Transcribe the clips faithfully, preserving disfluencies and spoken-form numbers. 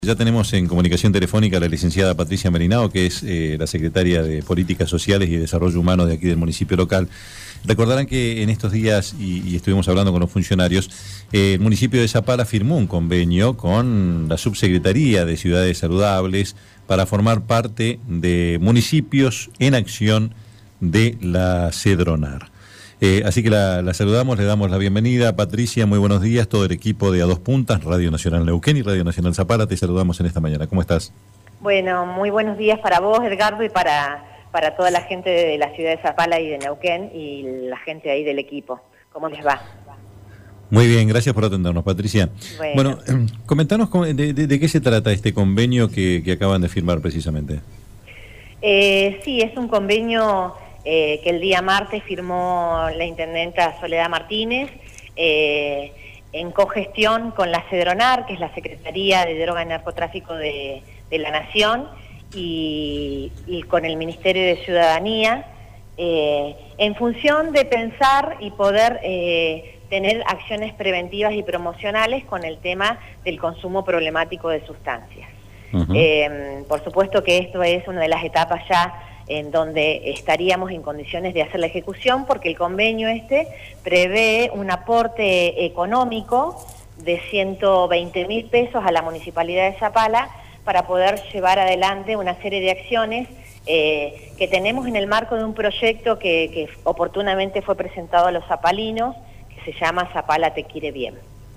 Ya tenemos en comunicación telefónica a la licenciada Patricia Marinao, que es eh, la secretaria de Políticas Sociales y Desarrollo Humano de aquí del municipio local. Recordarán que en estos días, y, y estuvimos hablando con los funcionarios, eh, el municipio de Zapala firmó un convenio con la Subsecretaría de Ciudades Saludables para formar parte de municipios en acción de la CEDRONAR. Eh, así que la, la saludamos, le damos la bienvenida. Patricia, muy buenos días, todo el equipo de A Dos Puntas, Radio Nacional Neuquén y Radio Nacional Zapala, te saludamos en esta mañana. ¿Cómo estás? Bueno, muy buenos días para vos, Edgardo, y para, para toda la gente de la ciudad de Zapala y de Neuquén y la gente ahí del equipo. ¿Cómo les va? Muy bien, gracias por atendernos, Patricia. Bueno, bueno comentanos de, de, de qué se trata este convenio que, que acaban de firmar precisamente. Eh, sí, es un convenio eh, que el día martes firmó la intendenta Soledad Martínez eh, en cogestión con la CEDRONAR, que es la Secretaría de Droga y Narcotráfico de, de la Nación, y, y con el Ministerio de Ciudadanía, eh, en función de pensar y poder eh, tener acciones preventivas y promocionales con el tema del consumo problemático de sustancias. Uh-huh. eh, por supuesto que esto es una de las etapas ya en donde estaríamos en condiciones de hacer la ejecución, porque el convenio este prevé un aporte económico de ciento veinte mil pesos a la Municipalidad de Zapala para poder llevar adelante una serie de acciones eh, que tenemos en el marco de un proyecto que, que oportunamente fue presentado a los zapalinos, que se llama Zapala Te Quiere Bien.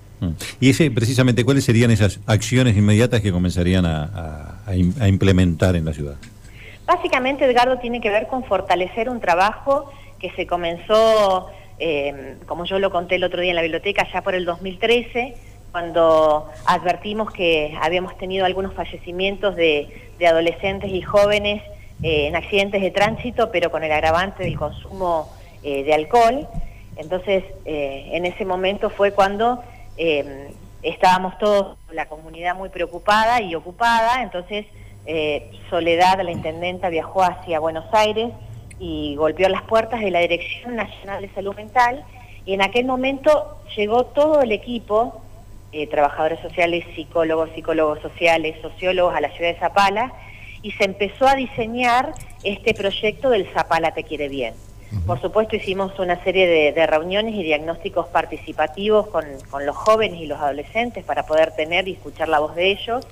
Y ese, precisamente, ¿cuáles serían esas acciones inmediatas que comenzarían a, a, a implementar en la ciudad? Básicamente, Edgardo, tiene que ver con fortalecer un trabajo que se comenzó, eh, como yo lo conté el otro día en la biblioteca, ya por el dos mil trece, cuando advertimos que habíamos tenido algunos fallecimientos de, de adolescentes y jóvenes eh, en accidentes de tránsito, pero con el agravante del consumo eh, de alcohol. Entonces, eh, en ese momento fue cuando eh, estábamos todos, la comunidad, muy preocupada y ocupada. Entonces, eh, Soledad, la intendenta, viajó hacia Buenos Aires y golpeó las puertas de la Dirección Nacional de Salud Mental, y en aquel momento llegó todo el equipo, eh, trabajadores sociales, psicólogos, psicólogos sociales, sociólogos, a la ciudad de Zapala, y se empezó a diseñar este proyecto del Zapala Te Quiere Bien. Por supuesto, hicimos una serie de, de reuniones y diagnósticos participativos con, con los jóvenes y los adolescentes para poder tener y escuchar la voz de ellos.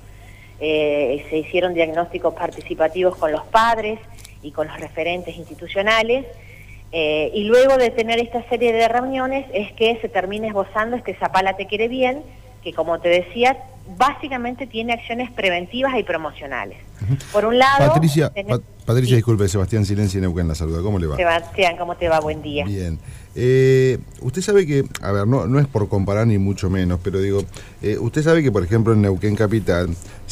Eh, se hicieron diagnósticos participativos con los padres y con los referentes institucionales. Eh, y luego de tener esta serie de reuniones es que se termina esbozando este Zapala Te Quiere Bien, que, como te decía, básicamente tiene acciones preventivas y promocionales. Por un lado... Patricia, tenés... pa Patricia sí. disculpe, Sebastián Silencio y Neuquén la saluda. ¿Cómo le va? Sebastián, ¿cómo te va? Buen día. Bien. Eh, usted sabe que, a ver, no, no es por comparar ni mucho menos, pero digo, eh, usted sabe que, por ejemplo, en Neuquén Capital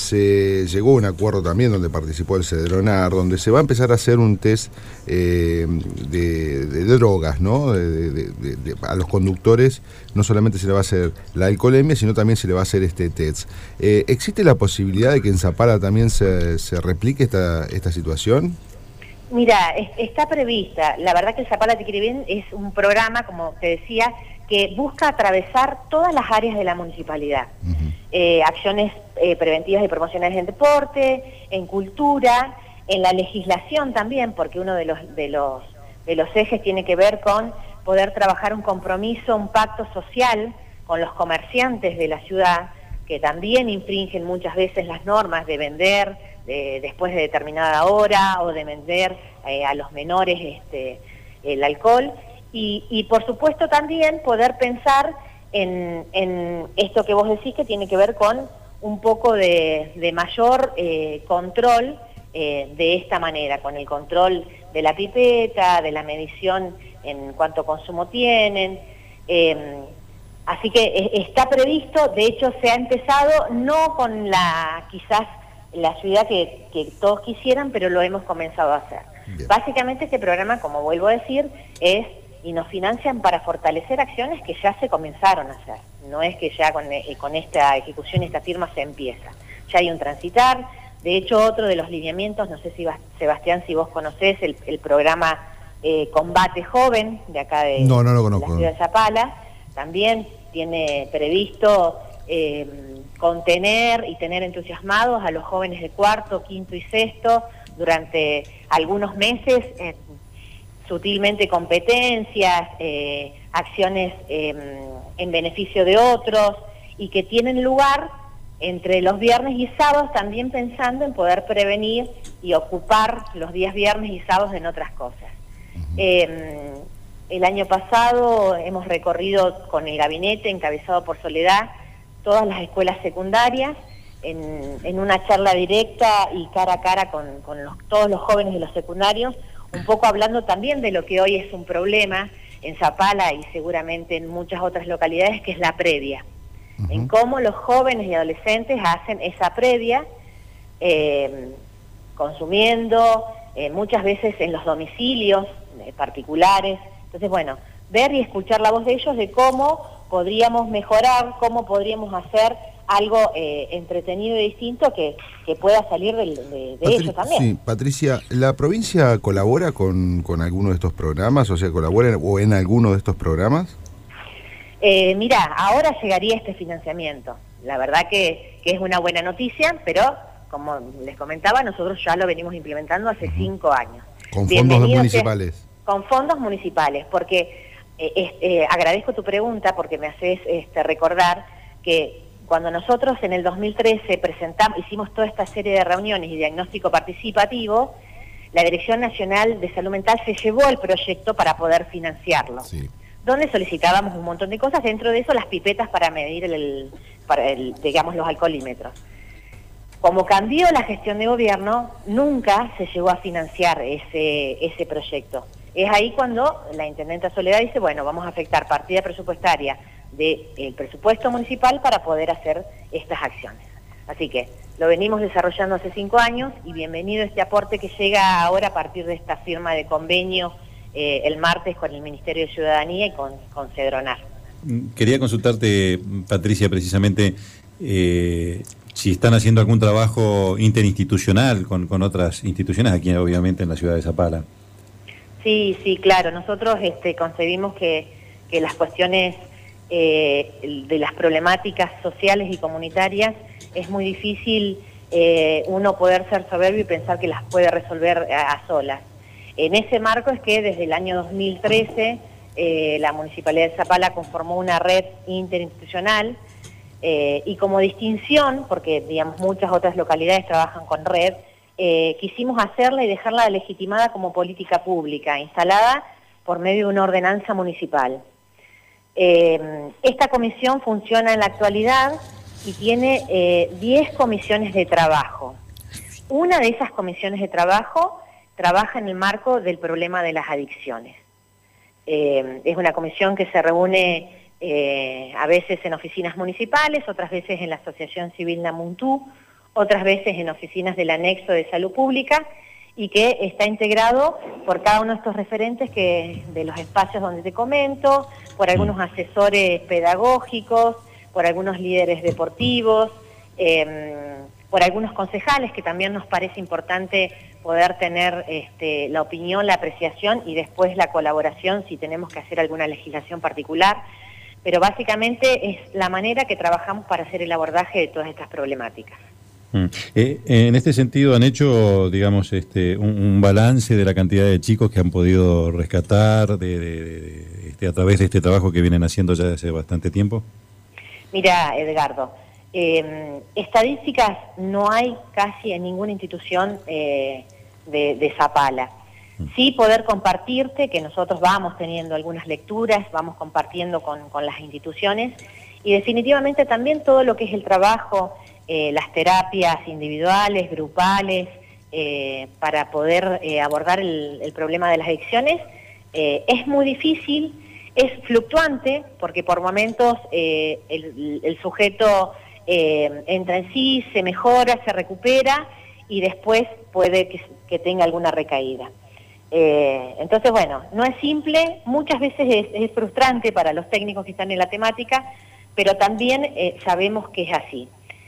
se llegó a un acuerdo también donde participó el CEDRONAR, donde se va a empezar a hacer un test eh, de, de drogas, ¿no? De, de, de, de, a los conductores no solamente se le va a hacer la alcoholemia, sino también se le va a hacer este test. Eh, ¿Existe la posibilidad de que en Zapala también se, se replique esta, esta situación? Mira, es, está prevista. La verdad que el Zapala Te Quiere Bien es un programa, como te decía, que busca atravesar todas las áreas de la municipalidad. Uh-huh. eh, acciones eh, preventivas y promocionales en deporte, en cultura, en la legislación también, porque uno de los, de los, de los ejes tiene que ver con poder trabajar un compromiso, un pacto social con los comerciantes de la ciudad, que también infringen muchas veces las normas de vender de, después de determinada hora, o de vender eh, a los menores este, el alcohol, y, y por supuesto también poder pensar en, en esto que vos decís, que tiene que ver con un poco de, de mayor eh, control eh, de esta manera, con el control de la pipeta, de la medición en cuánto consumo tienen. eh, Así que está previsto, de hecho se ha empezado, no con la quizás la ciudad que, que todos quisieran, pero lo hemos comenzado a hacer. Bien. Básicamente este programa, como vuelvo a decir, es, y nos financian para fortalecer acciones que ya se comenzaron a hacer. No es que ya con, eh, con esta ejecución, esta firma se empieza. Ya hay un transitar. De hecho, otro de los lineamientos, no sé si Sebastián, si vos conocés el, el programa eh, Combate Joven, de acá de, no, no lo de conozco. la ciudad de Zapala, también tiene previsto eh, contener y tener entusiasmados a los jóvenes de cuarto, quinto y sexto durante algunos meses, eh, sutilmente competencias, eh, acciones eh, en beneficio de otros, y que tienen lugar entre los viernes y sábados, también pensando en poder prevenir y ocupar los días viernes y sábados en otras cosas. Uh-huh. eh, el año pasado hemos recorrido con el gabinete encabezado por Soledad todas las escuelas secundarias en, en una charla directa y cara a cara con, con los, todos los jóvenes de los secundarios, un poco hablando también de lo que hoy es un problema en Zapala y seguramente en muchas otras localidades, que es la previa. Uh-huh. En cómo los jóvenes y adolescentes hacen esa previa, eh, consumiendo, eh, muchas veces en los domicilios eh, particulares. Entonces, bueno, ver y escuchar la voz de ellos de cómo podríamos mejorar, cómo podríamos hacer algo eh, entretenido y distinto que, que pueda salir de, de, de Patri- ellos también. Sí, Patricia, ¿la provincia colabora con, con alguno de estos programas? O sea, ¿colabora o en alguno de estos programas? Eh, mira, ahora llegaría este financiamiento. La verdad que, que es una buena noticia, pero como les comentaba, nosotros ya lo venimos implementando hace uh-huh. cinco años. ¿Con fondos municipales? Sea, con fondos municipales, porque eh, eh, agradezco tu pregunta porque me haces este, recordar que cuando nosotros en el dos mil trece presentamos, hicimos toda esta serie de reuniones y diagnóstico participativo, la Dirección Nacional de Salud Mental se llevó el proyecto para poder financiarlo, sí. donde solicitábamos un montón de cosas, dentro de eso las pipetas para medir el, el, para el, digamos, los alcoholímetros. Como cambió la gestión de gobierno, nunca se llegó a financiar ese, ese proyecto. Es ahí cuando la Intendenta Soledad dice, bueno, vamos a afectar partida presupuestaria del presupuesto municipal para poder hacer estas acciones. Así que lo venimos desarrollando hace cinco años y bienvenido este aporte que llega ahora a partir de esta firma de convenio eh, el martes con el Ministerio de Ciudadanía y con, con Cedronar. Quería consultarte, Patricia, precisamente eh, si están haciendo algún trabajo interinstitucional con, con otras instituciones aquí, obviamente, en la ciudad de Zapala. Sí, sí, claro. Nosotros este, concebimos que, que las cuestiones eh, de las problemáticas sociales y comunitarias es muy difícil eh, uno poder ser soberbio y pensar que las puede resolver a, a solas. En ese marco es que desde el año dos mil trece eh, la Municipalidad de Zapala conformó una red interinstitucional eh, y como distinción, porque digamos muchas otras localidades trabajan con red, Eh, quisimos hacerla y dejarla legitimada como política pública, instalada por medio de una ordenanza municipal. Eh, esta comisión funciona en la actualidad y tiene eh, diez comisiones de trabajo. Una de esas comisiones de trabajo trabaja en el marco del problema de las adicciones. Eh, es una comisión que se reúne eh, a veces en oficinas municipales, otras veces en la Asociación Civil Namuntú, otras veces en oficinas del anexo de salud pública, y que está integrado por cada uno de estos referentes que de los espacios donde te comento, por algunos asesores pedagógicos, por algunos líderes deportivos, eh, por algunos concejales, que también nos parece importante poder tener este, la opinión, la apreciación y después la colaboración si tenemos que hacer alguna legislación particular, pero básicamente es la manera que trabajamos para hacer el abordaje de todas estas problemáticas. Mm. Eh, en este sentido, ¿han hecho, digamos, este, un, un balance de la cantidad de chicos que han podido rescatar de, de, de, este, a través de este trabajo que vienen haciendo ya desde bastante tiempo? Mira, Edgardo, eh, estadísticas no hay casi en ninguna institución eh, de, de Zapala. Mm. Sí poder compartirte que nosotros vamos teniendo algunas lecturas, vamos compartiendo con, con las instituciones y definitivamente también todo lo que es el trabajo, Eh, las terapias individuales, grupales, eh, para poder eh, abordar el, el problema de las adicciones, eh, es muy difícil, es fluctuante, porque por momentos eh, el, el sujeto eh, entra en sí, se mejora, se recupera, y después puede que, que tenga alguna recaída. Eh, entonces, bueno, no es simple, muchas veces es, es frustrante para los técnicos que están en la temática, pero también eh, sabemos que es así.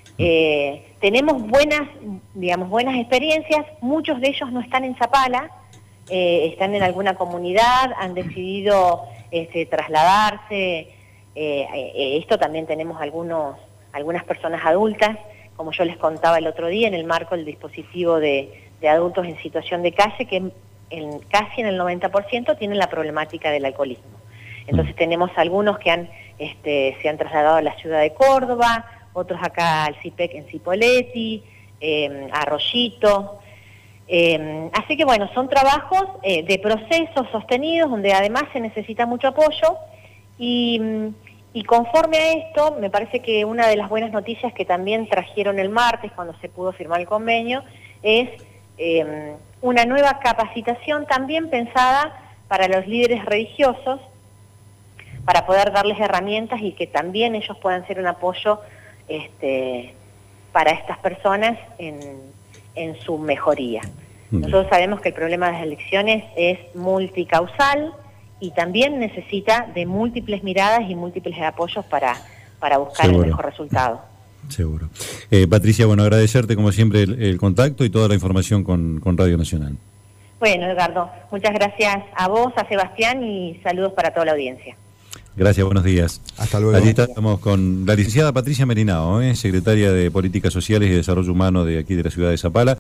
Eh, tenemos buenas, digamos, buenas experiencias, muchos de ellos no están en Zapala, eh, están en alguna comunidad, han decidido este, trasladarse, eh, eh, esto también tenemos algunos, algunas personas adultas, como yo les contaba el otro día, en el marco del dispositivo de, de adultos en situación de calle, que en, casi en el noventa por ciento tienen la problemática del alcoholismo. Entonces tenemos algunos que han, este, se han trasladado a la ciudad de Córdoba, otros acá al C I P E C en Cipolletti, eh, a Arroyito. Eh, así que bueno, son trabajos eh, de procesos sostenidos donde además se necesita mucho apoyo y, y conforme a esto, me parece que una de las buenas noticias que también trajeron el martes cuando se pudo firmar el convenio es eh, una nueva capacitación también pensada para los líderes religiosos, para poder darles herramientas y que también ellos puedan ser un apoyo este, para estas personas en, en su mejoría. Nosotros sabemos que el problema de las adicciones es multicausal y también necesita de múltiples miradas y múltiples apoyos para, para buscar Seguro. el mejor resultado. Seguro. Eh, Patricia, bueno, agradecerte como siempre el, el contacto y toda la información con, con Radio Nacional. Bueno, Edgardo, muchas gracias a vos, a Sebastián y saludos para toda la audiencia. Gracias, buenos días. Hasta luego. Allí estamos con la licenciada Patricia Merinao, ¿eh? secretaria de Políticas Sociales y Desarrollo Humano de aquí de la ciudad de Zapala.